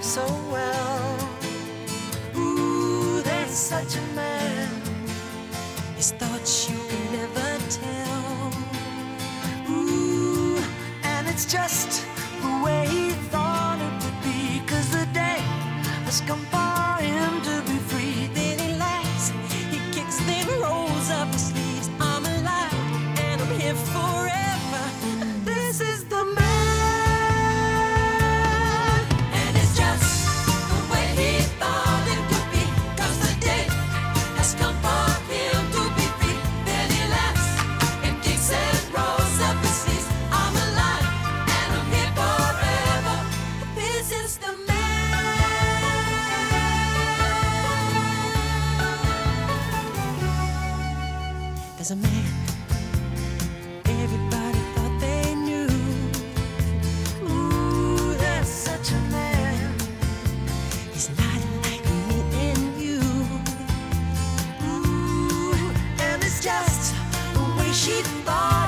life so well. Ooh, there's such a man. His thoughts you can never tell. Ooh, and it's just the way he thought it would be. 'Cause the day has come for him to be free. Then he laughs, he kicks, then rolls up his sleeves. I'm alive and I'm here forever. This is the man. And it's just the way he thought it would be. 'Cause the day has come for him to be free. Then he laughs and kicks and rolls up his sleeves. I'm alive and I'm here forever. This is the man. There's a man everybody thought they knew. Ooh, there's such a man. He's not like me and you. Ooh, and it's just the way she thought